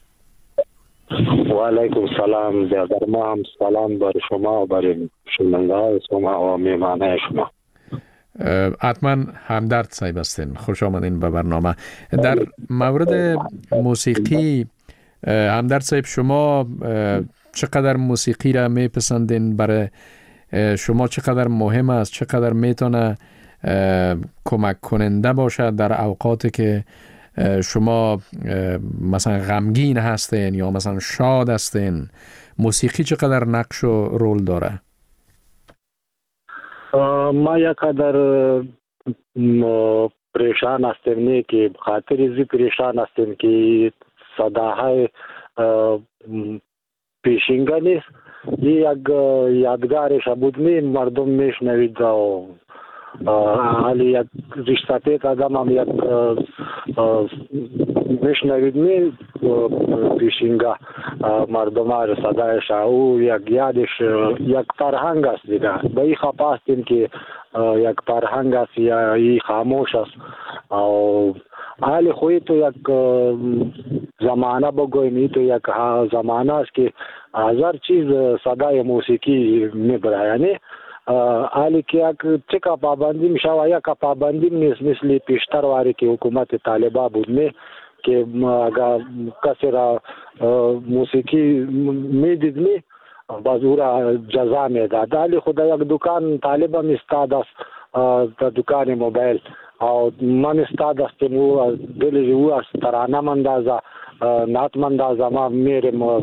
و علیکم سلام. در ما هم سلام بر شما و بر شنونده های شما و میمانه شما. حتما همدرد صاحب هستین، خوش آمدین به برنامه. در مورد موسیقی همدرد صاحب، شما چقدر موسیقی را میپسندین؟ برای شما چقدر مهم است؟ چقدر میتونه کمک کننده باشه در اوقاتی که شما مثلا غمگین هستین یا مثلا شاد هستین؟ موسیقی چقدر نقش و رول داره؟ ما یک قدر پریشان هستیم، نه که خاطر زی پریشان هستیم که صداهای پیشینگا نیست. یک یادگارش بود می مردم میشنوید و حالی یک رشتت آدم هم یک میشنوید می پیشینگا مردم ها صدایش او یک یادش یک فرهنگ است دیگه. به این خواستیم که یک فرهنگ است یا ای خاموش است و حالی خوی تو یک زمانه بگویم، ای تو یک زمانه است که هزار چیز صدای موسیقی میبره. یعنی حالی که یک چکا پابندی میشه و یک پابندی نیست مثل پیشتر واری که حکومت طالبا بود نه که اگر کسی را موسیقی میدید نه باز او را جزا میداد. حالی خدا یک دکان طالبا میستاد است در دکان موبایل او من استاد هستم او دلی او است ترانه مندازه نعت مندازه ما میرم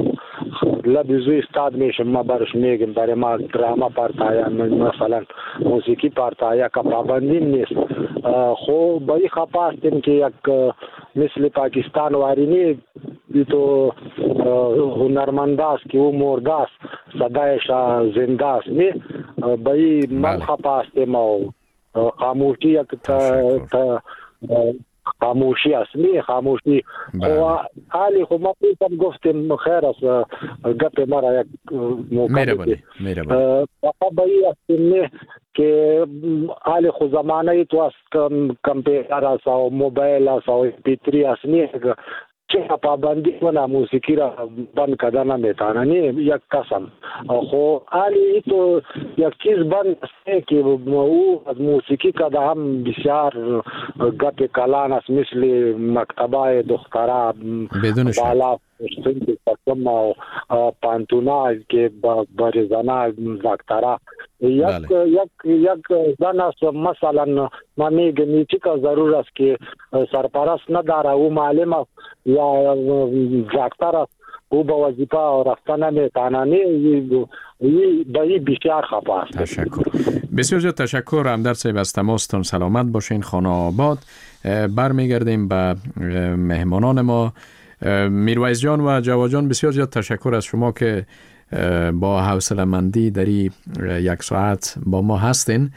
لبزوی استاد میشم ما برش میگم برای ما دراما پارتایا مثلا موسیقی پارتایا که پابندی نیست. خو بایی خپا هستیم که یک مثل پاکستان واری نی تو هنرمند است که او مرده است صدایش زنده است نی بایی من خپا هستیم و خاموشی یک تا خاموشی است نی خاموشی و حالی خو ما پیشم گفتیم خیر است گپ مرا یک موقع میره بانی میره بانی فقط بایی هستیم نی که حالی خو زمانه ای تو است کمپیوتر است و موبایل است و پیتری است نی چه پابندی کنه موسیقی را بند کردن نمیتونه نی یک قسم. خو حالی تو یک چیز بند است که او از موسیقی کده هم بسیار گپ کلان است مثل مکتبه دختره بالا پشتون تکم و پانتونا که بریزانه دکتره یک یک یک زن است مثلا ما میگم چی که ضرور است که سرپرست نداره او معلم است یا دکتر است او با وظیفه رفتن نمیتونه نی بایی بسیار خفه است. تشکر بسیار زیاد تشکر همدرد صاحب از تماستون. سلامت باشین. خانه آباد. برمیگردیم به مهمانان ما. میرویس جان و جواد جان بسیار زیاد تشکر از شما که با حوصله‌مندی در یک ساعت با ما هستین.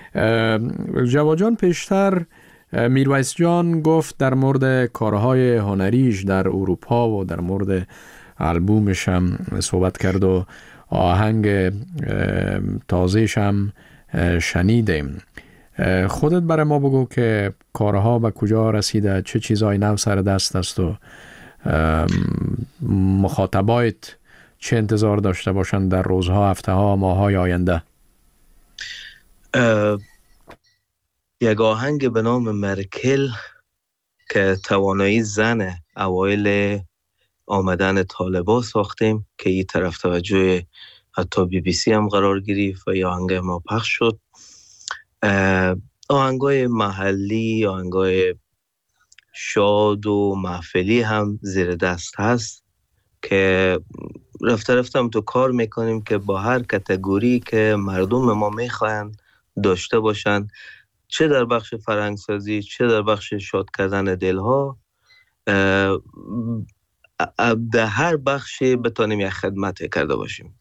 جواد جان پیشتر میرویس جان گفت در مورد کارهای هنریش در اروپا و در مورد آلبومش هم صحبت کرد و آهنگ تازه‌ش هم شنیدیم. خودت برای ما بگو که کارها به کجا رسیده، چه چیزای نو سر دست است و مخاطبایت چه انتظار داشته باشند در روزها، هفته ها، ماه های آینده؟ یک آهنگ به نام مرکل که توانایی زن اوایل آمدن طالبا ساختیم که این طرف توجه حتی بی بی سی هم قرار گرفت و یا آهنگ ما پخش شد. آهنگای محلی، آهنگای شاد و محفلی هم زیر دست هست که رفته رفتم تو کار میکنیم که با هر کتگوری که مردم ما میخواین داشته باشن، چه در بخش فرهنگسازی چه در بخش شاد کردن دلها، در هر بخشی بتانیم یک خدمت کرده باشیم.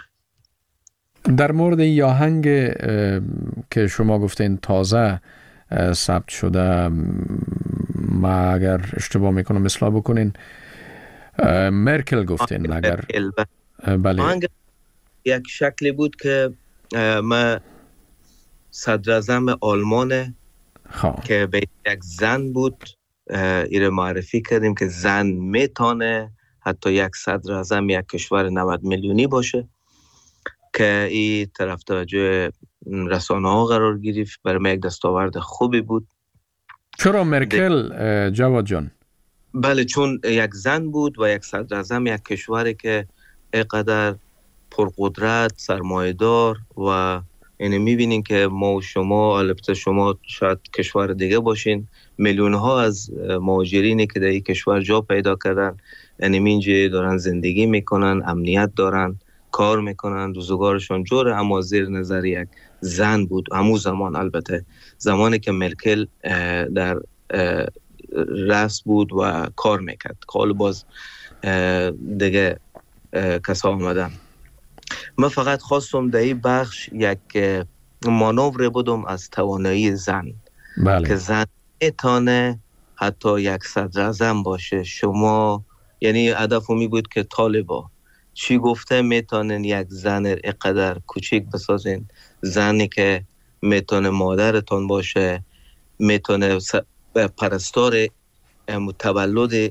در مورد این آهنگ که شما گفتین تازه ثبت شده، ما اگر اشتباه میکنم اصلاح بکنین، مرکل گفتین اگر بله. آهنگ یک شکلی بود که ما صدراعظم آلمان خواه. که به یک زن بود ایره معرفی کردیم که زن میتونه حتی یک صدراعظم یک کشور نود میلیونی باشه، که این طرف توجه رسانه ها قرار گرفت. برای من یک دستاورد خوبی بود. چرا مرکل جواد جان؟ بله، چون یک زن بود و یک صدراعظم یک کشوری که اینقدر پرقدرت، سرمایه‌دار و یعنی می‌بینین که ما و شما، البته شما شاید کشور دیگه باشین، میلیون ها از مهاجرینی که در این کشور جا پیدا کردن، یعنی اینجا دارن زندگی میکنن، امنیت دارن، کار میکنن، روزگارشون جوره، اما زیر نظر یک زن بود. همون زمان، البته زمانی که مرکل در رأس بود و کار میکرد، حالا باز دیگه کسا آمدن. من فقط خواستم در این بخش یک مانور بودم از توانایی زن. بله. که زن میتونه حتی یک صدراعظم باشه. شما یعنی هدف می بود که طالبا چی گفته میتونن یک زن اینقدر کوچیک بسازین، زنی که میتونه مادرتون باشه، میتونه پرستار تولد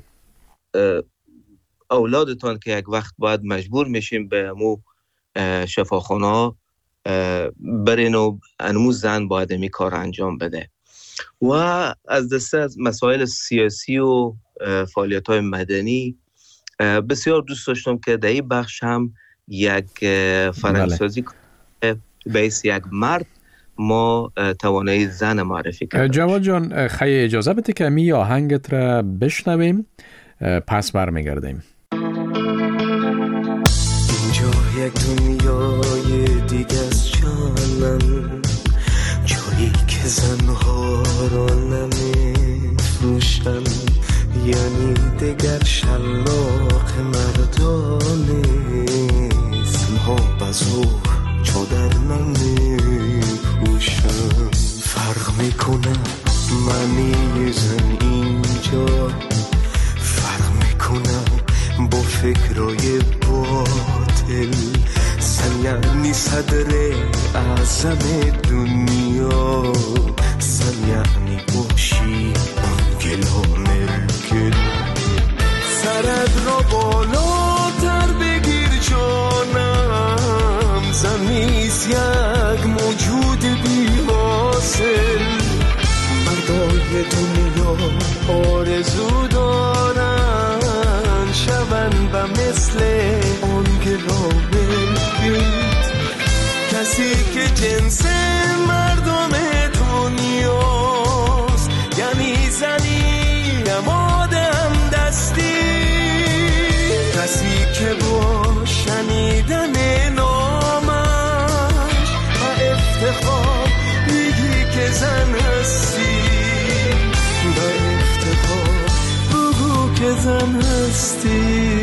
اولادتون که یک وقت باید مجبور میشیم به مو شفاخانه ها برین و انمو زن باید می کار انجام بده. و از دسته از مسائل سیاسی و فعالیت های مدنی بسیار دوست داشتم که در این بخش هم یک فرهنگسازی بله. بیس یک مرد ما توانایی زن معرفی کردیم. جواد جان، خیلی اجازه بده که می آهنگت را بشنویم، پس برمیگردیم. اینجا یک دنیای دیگه از جانم، جایی که زنها را نمیفروشن، یعنی دگر شلاق مردانه، زنها بزور چادر نمیپوشن. فرق میکنه معنی زن اینجا، فرق میکنه با فکرای باطل. زن یعنی صدر اعظم دنیا، زن یعنی باشی آنگلا مرکل. سرت را بالاتر بگیر جانم، زن نیست یک موجود بی حاصل. مردای دنیا آرزو دارن شون و مثل آنگلا مرکل. کسی که جنس مردم دنیاست، یعنی زنی نمادم دستی. کسی که با شنیدن نامش و افتخار میگی که زن هستی، و افتخار بگو که زن هستی.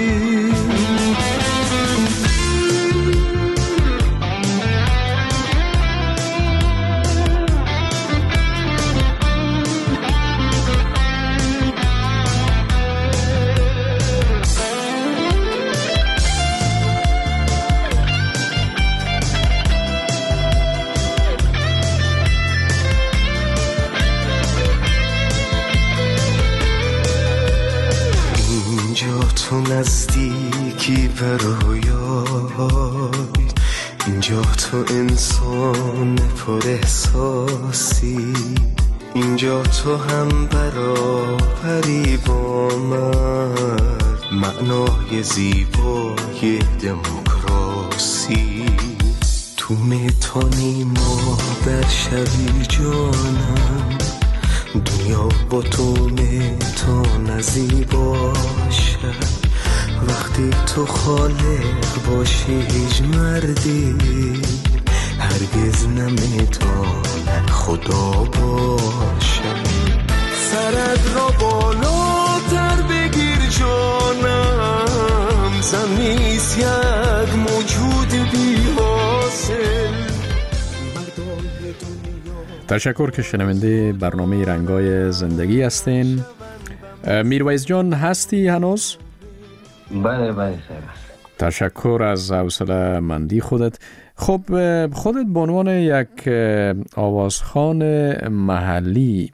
تو نزدیکی برایای، اینجا تو انسان پر احساسی، اینجا تو هم برابری با مرد، معنای زیبای دموکراسی. تو میتونی مادر شوی جانم، دنیا با تو میتونه زیبا شد. وقتی تو خالق باشی هیچ مردی هرگز نمیتونه خدا باشه. سرت را بالاتر بگیر جانم، زن نیست یک موجود بی حاصل. تشکر که شنونده برنامه رنگای زندگی هستین. میرویس جان هستی هنوز؟ بله بله سر. تشکر از حوصله مندی خودت. خب خودت به عنوان یک آوازخوان محلی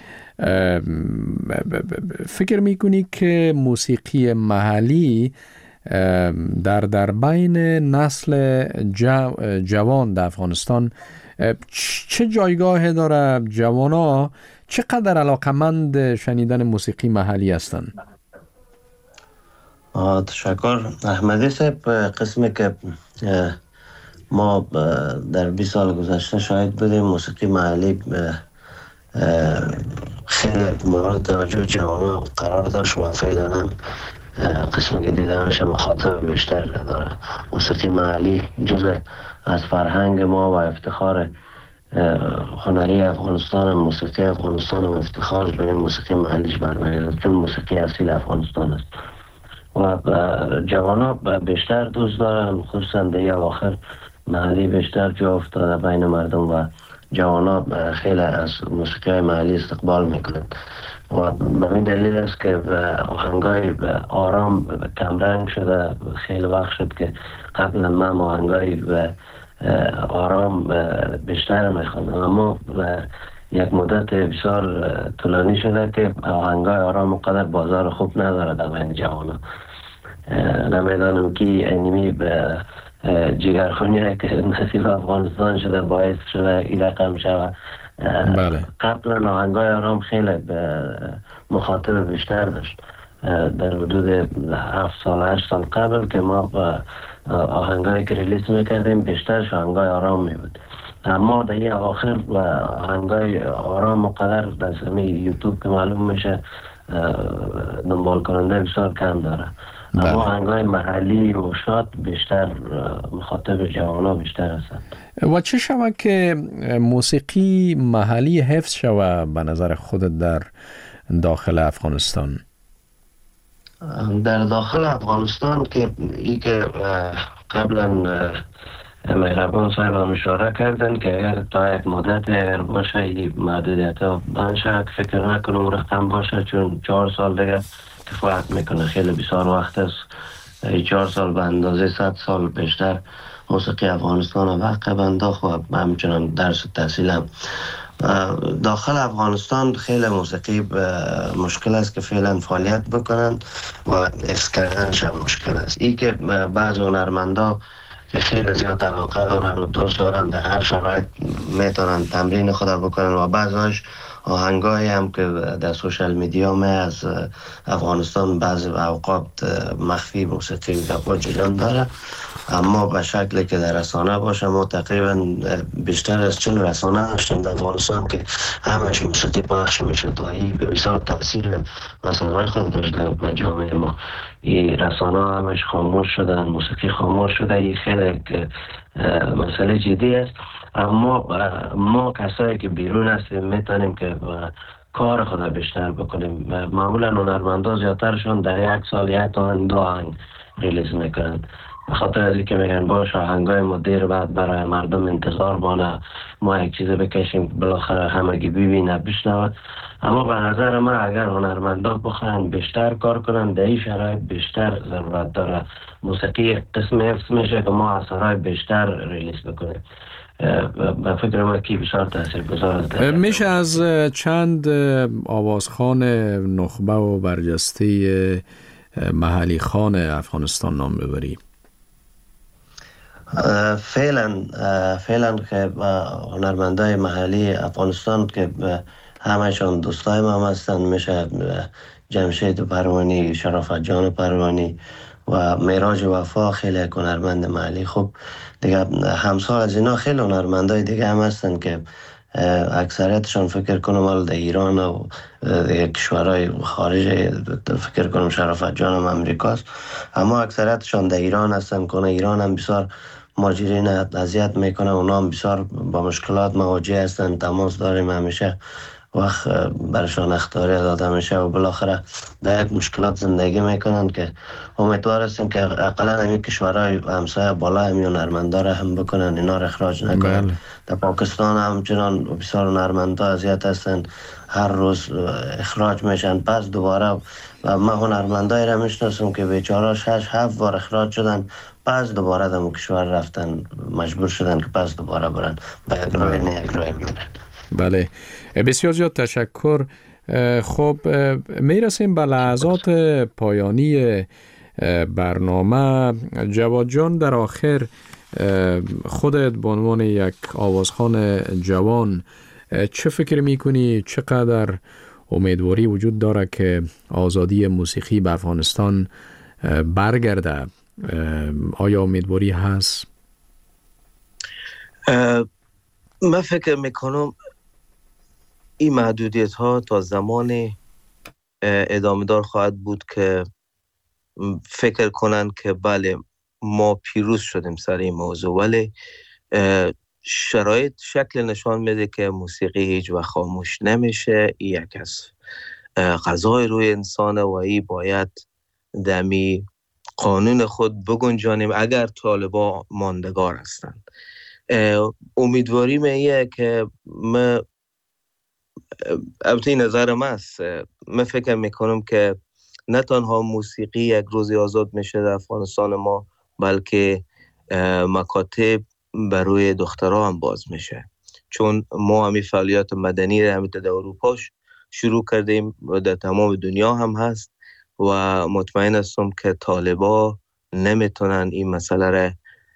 فکر میکنی که موسیقی محلی در در بین نسل جو جوان در افغانستان چه جایگاه داره؟ جوانا چقدر علاقمند شنیدن موسیقی محلی هستند؟ تشکر احمدی صاحب. قسمی که ما در بیست سال گذشته شاهد بودیم موسیقی محلی خیلی مورد توجه جوانان قرار داشت و فعلا قسمی که دیدنش مخاطب بیشتر داره. موسیقی محلی جزء از فرهنگ ما و افتخار هنری افغانستان، موسیقی افغانستان و افتخارش به این موسیقی محلیش برمیاد چون موسیقی اصیل افغانستان است و جوانا بیشتر دوست دارن، خصوصا در اواخر محلی بیشتر جا افتاده بین مردم و جوانا خیلی از موسیقی محلی استقبال میکنند و به این دلیل است که آهنگای آرام کمرنگ شده. خیلی وقت شد که قبلا من آهنگای آرام بیشتر میخوندم، اما یک مدت بسیار طولانی شده که آهنگای آرام قدر بازار خوب نداره در بین جوانا. نمیدانم که اینمی به جگرخونی که نصیب افغانستان شده باعث شده این رقم شده. بله. قبلا آهنگای آرام خیلی مخاطب بیشتر داشت. در حدود هفت سال هشت سال قبل که ما آهنگایی که ریلیز میکردیم بیشترش آهنگای آرام میبود، اما در این آخر آهنگای آرام مقدر در سمی یوتیوب که معلوم میشه دنبال کننده بسیار کم داره. بله. اما آهنگای محلی و شاد بیشتر مخاطب جوانا بیشتر هستند. و چه شود که موسیقی محلی حفظ شود به نظر خودت در داخل افغانستان؟ در داخل افغانستان که ای که قبلا مهربان صاحب هم اشاره کردن که اگر تا یک مدت اگر باشه این محدودیت ها بنشه، فکر نکنم رقم باشه چون چهار سال دیگه کفایت میکنه. خیلی بسیار وقت است. چهار سال به اندازه صد سال بیشتر موسیقی افغانستان وقت بنداخت و همچنان درس تحصیلم داخل افغانستان خیلی موسیقی مشکل است که فعلا فعالیت بکنند و حفظ کردنش هم مشکل است. ای که بعض هنرمندا که خیلی زیاد علاقه دارن و دوست دارن در هر شرایط میتونن تمرین خود بکنن و بعضیش آهنگایی هم که در سوشال میدیا می از افغانستان بعض اوقات مخفی موسیقی با جریان داره، اما به شکلی که در رسانه باشه ما تقریبا بیشتر از چهل رسانه داشتیم در افغانستان که همش موسیقی پخش میشه و این بسیار تاثیر رسانه‌های خود داشته به جامعه ما. این رسانه همش خاموش شدن، موسیقی خاموش شده. این خیلی مسئله جدی است، اما ما کسایی که بیرون هستیم میتونیم که کار خود بیشتر بکنیم. معمولا هنرمندا زیادترشون در یک سال یک تا دو آهنگ ریلیز میکنن، به خاطر از اینکه میگن باش آهنگای ما دیر بعد برای مردم انتظار بانه ما یک چیز بکشیم بالاخره همگی ببینه بشنوه. اما به نظر من اگر هنرمندا بخواهن بیشتر کار کنن در این شرایط بیشتر ضرورت داره. موسیقی قسم حفظ میشه که ما اثرهای بیشتر ریلیز بکنیم. به فکر من کی بسیار تاثیر گذاره. میشه از چند آوازخوان نخبه و برجسته محلی خان افغانستان نام ببری؟ فعلا فعلا که هنرمندای محلی افغانستان که همشون دوستای ما هم هستن، میشه جمشید پروانی، شرافت جان پروانی و معراج وفا، خیلی هنرمند محلی خوب دیگه. همسال از اینا خیلی هنرمندای دیگه هم هستن که اکثریتشون فکر کنم حال در ایران و کشورهای خارج، فکر کنم شرافت جان هم امریکاست، اما اکثریتشون در ایران هستن. کنه ایران هم بسیار ماجرین اذیت میکنه، اونا هم بسیار با مشکلات مواجه هستن. تماس داریم همیشه، وقت برشان اختیاری داده میشه و بالاخره در یک مشکلات زندگی میکنن که امیدوار هستیم که اقلا همین کشورهای همسایه بالا همین هنرمندا را هم بکنن، اینا را اخراج نکنن. بله. در پاکستان همچنان بسیار هنرمندا اذیت هستن، هر روز اخراج میشن، پس دوباره. و من هنرمندایی را میشناسم که بیچاره شش هفت بار اخراج شدن، پس دوباره در کشور رفتن، مجبور شدن که پس دوباره برن با یک راه نه یک راه برن. بله، بسیار زیاد تشکر. خب میرسیم به لحظات پایانی برنامه. جواد جان، در آخر خودت به عنوان یک آوازخوان جوان چه فکر میکنی؟ چقدر امیدواری وجود داره که آزادی موسیقی به افغانستان برگرده؟ آیا امیدواری هست؟ من فکر میکنم این محدودیت ها تا زمان ادامه دار خواهد بود که فکر کنن که بله ما پیروز شدیم سر این موضوع، ولی شرایط شکل نشان میده که موسیقی هیچ وقت خاموش نمیشه. این یک از قضای روی انسانه و این باید دمی قانون خود بگنجانیم اگر طالبا ماندگار هستند. امیدواری میه که من البته نظر من است، من فکر میکنم که نه تنها موسیقی یک روزی آزاد میشه در افغانستان ما، بلکه مکاتب برای دخترها هم باز میشه، چون ما همین فعالیت مدنی را همین در اروپا شروع کردیم و در تمام دنیا هم هست و مطمئن هستم که طالبا نمیتونن این مسئله را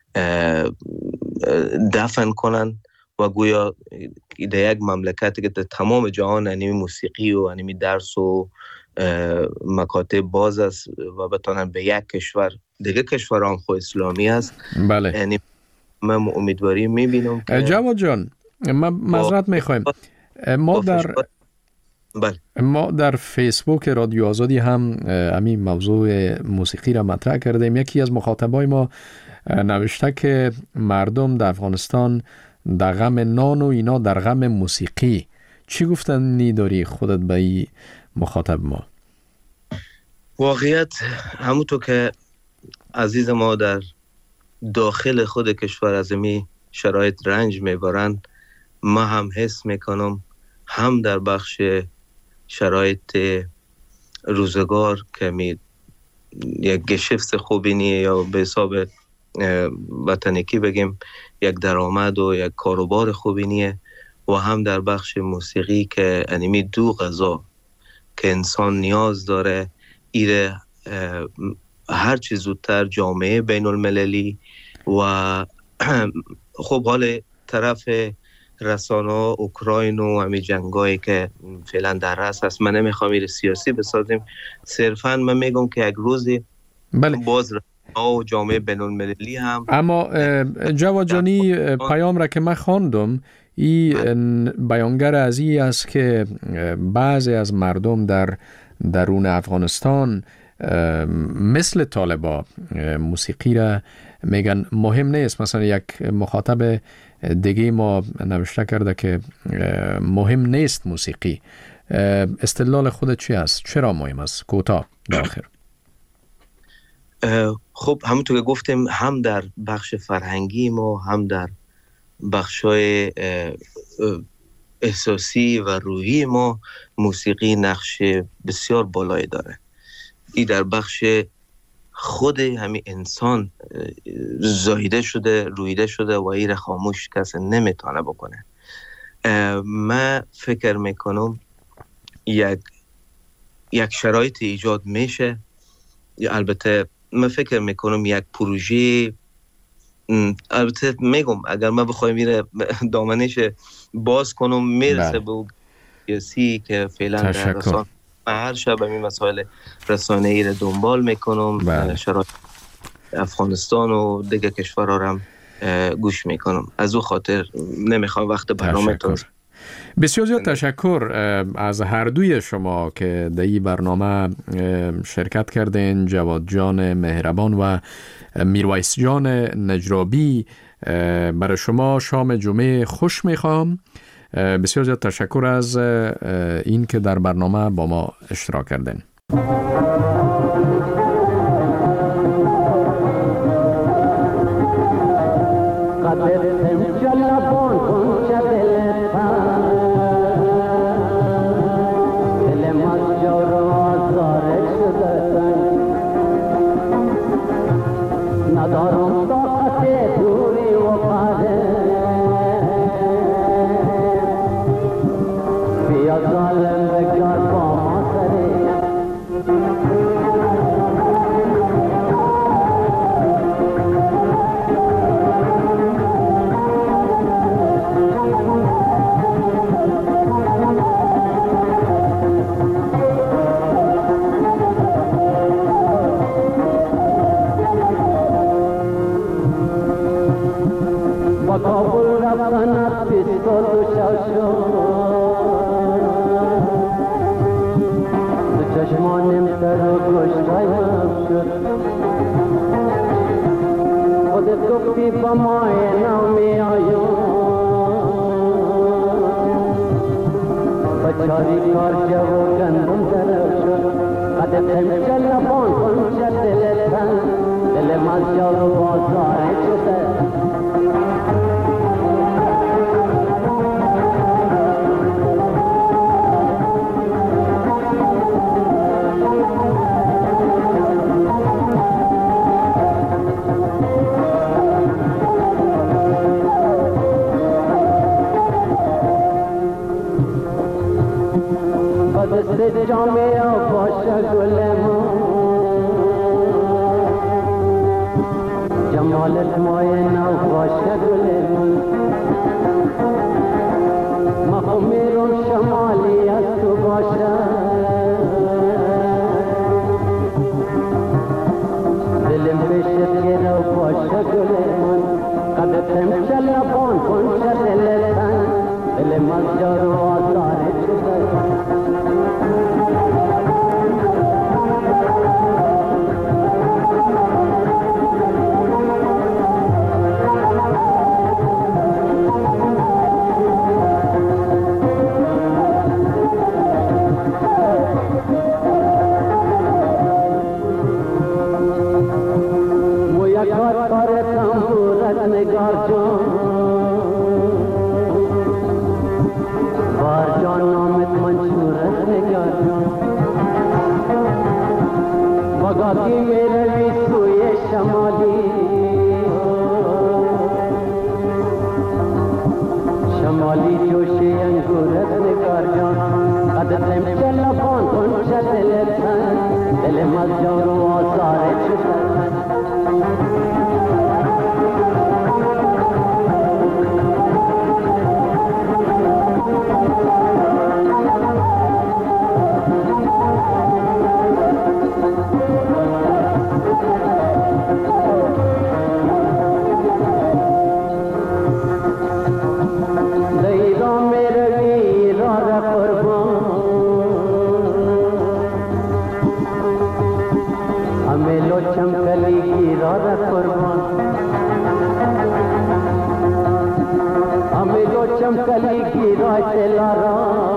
دفن کنن و گویا در یک مملکتی که در تمام جهان انیمی موسیقی و انیمی درس و مکاتب باز است و بتونن به یک کشور دیگه کشور هم خود اسلامی است. بله. یعنی من امیدواری میبینم که جواد جان، ما معذرت میخوایم، ما در بله. ما در فیسبوک رادیو آزادی هم همین موضوع موسیقی را مطرح کردیم. یکی از مخاطبای ما نوشته که مردم در افغانستان در غم نان و اینا در غم موسیقی. چی گفتنی داری خودت به این مخاطب ما؟ واقعیت همونطور که عزیز ما در داخل خود کشور از می شرایط رنج میبرن، ما هم حس میکنم هم در بخش شرایط روزگار که می یک گشفت خوبی نیه یا به حساب وطنکی بگیم یک درآمد و یک کاروبار خوبی نیه، و هم در بخش موسیقی که انیمی دو غذا که انسان نیاز داره ایره هر چیز زودتر جامعه بین المللی و خب حال طرف رسانه ها اوکراین و همین جنگایی که فعلا در رأس هست، من نمیخوام ایره سیاسی بسازیم، صرفا من میگم که یک روزی بله. باز و جامعه بین المللی هم. اما جواد جانی، پیام را که من خواندم این بیانگر از این است که بعضی از مردم در درون افغانستان مثل طالبا موسیقی را میگن مهم نیست. مثلا یک مخاطب دیگه ما نوشته کرده که مهم نیست موسیقی. استدلال خودت چی است؟ چرا مهم است؟ کوتاه داخل. خب همونطور که گفتیم هم در بخش فرهنگی ما هم در بخشای احساسی و روحی ما موسیقی نقش بسیار بالایی داره. این در بخش خود همین انسان زایده شده، رویده شده و این خاموش کسی نمیتونه بکنه. من فکر میکنم یک یک شرایط ایجاد میشه. البته من فکر میکنم یک پروژه، البته میگم اگر من بخوایم میره دامنش باز کنم میرسه به سیاسی که فعلا در رسانه هر شب این مسائل رسانه ای رو دنبال میکنم، شرایط افغانستان و دیگه کشورها رو هم گوش میکنم. از او خاطر نمیخوام وقت برنامه تو. بسیار زیاد تشکر از هر دوی شما که در این برنامه شرکت کردین، جواد جان مهربان و میرویس جان نجرابی. برای شما شام جمعه خوش میخوام. بسیار زیاد تشکر از این که در برنامه با ما اشتراک کردین. Thank you. شد خودت گفتی با مای نامی آیون بچاری کار جو و گندم درف شد قدت همچل نبان کن شد دلتن دل مزجار و بازار شده دست جامعه باشه گل ما جمالت مایه نو باشه گل ما ما میرون شمالی از تو باشه دلم بشت گرو باشه گل من قدتم چل بان کن چل دلتن دل مزجار و آزاره شده نگار جان بار جان نامت منشور است نگار جان مگاتی میره وی سوی شمالی شمالی جوشی انگور است نگار جان قدرم چل بان کن چل دلتن دل مزجار و آزاره شدن चमकली की राधा कुर्बान हमें जो चमकली की रात लारा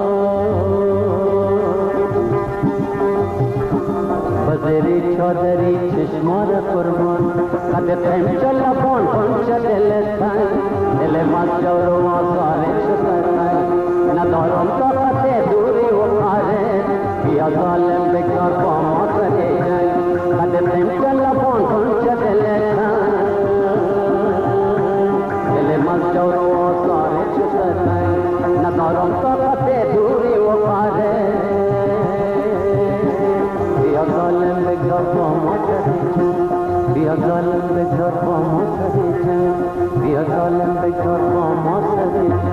बजेरी चौधरी चश्मार कुर्बान कदे प्रेम चला कौन कौन चले लेतान दिले माचौरो आसारे शतान न दौरम का कते दूरी वो पारे या जालिम बेकार पामा करे जाए कदे प्रेम चला कौन कौन चले लेतान दिले माचौरो आसारे शतान न दौरम का कते दूरी वो पारे या जालिम बेकार पामा करे या जालिम बेकार पामा करे या जालिम बेकार पामा करे